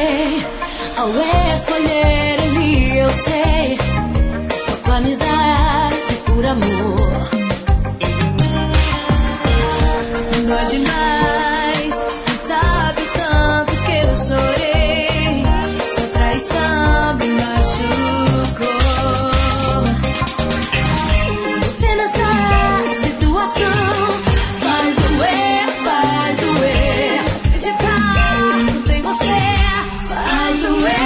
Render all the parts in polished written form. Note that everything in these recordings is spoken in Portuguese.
afastei ao escolher ele, eu sei, com amizade por amor. Não é demais, sabe o tanto que eu chorei, sua traição me machucou. Você nessa situação faz doer, acreditar tudo em você faz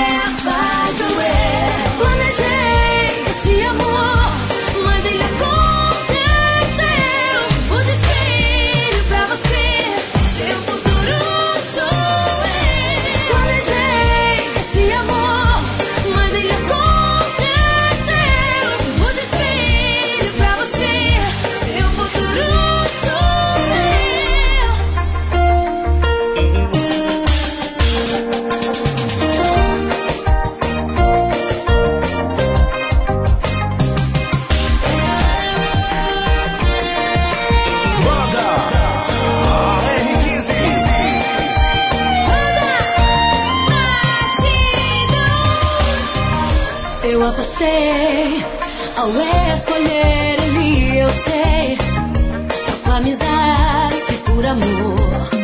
doer. Planejei esse amor, mas ele aconteceu. O desespero pra você, seu futuro sou eu. Planejei esse amor, mas ele aconteceu. O desespero pra você, seu futuro sou eu. Banda AR15. Eu afastei ao escolher ele, eu sei, com amizade por amor.